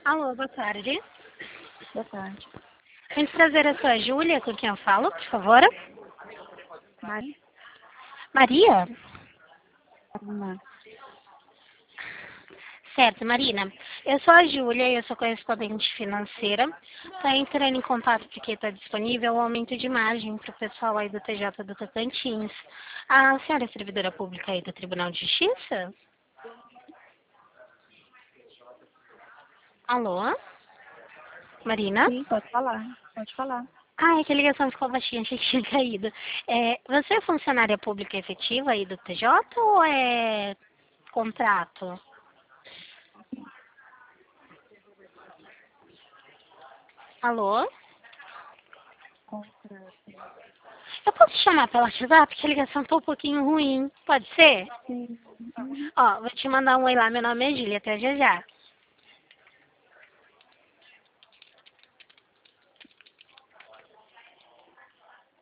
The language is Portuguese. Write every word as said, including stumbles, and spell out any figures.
Alô, boa tarde. Boa tarde. Muito prazer, eu sou a Júlia, com quem eu falo, por favor. Maria? Maria? Uma. Certo, Marina. Eu sou a Júlia, eu sou correspondente financeira. Está entrando em contato porque está disponível o aumento de margem para o pessoal aí do T J do Tocantins. A senhora é servidora pública aí do Tribunal de Justiça? Alô? Marina? Sim, pode falar. Pode falar. Ah, é que a ligação ficou baixinha, achei que tinha caído. É, você é funcionária pública efetiva aí do T J ou é contrato? Alô? Contrato. Eu posso te chamar pela WhatsApp, porque a ligação tá um pouquinho ruim. Pode ser? Sim. Uhum. Ó, vou te mandar um oi lá, meu nome é Júlia, até já já.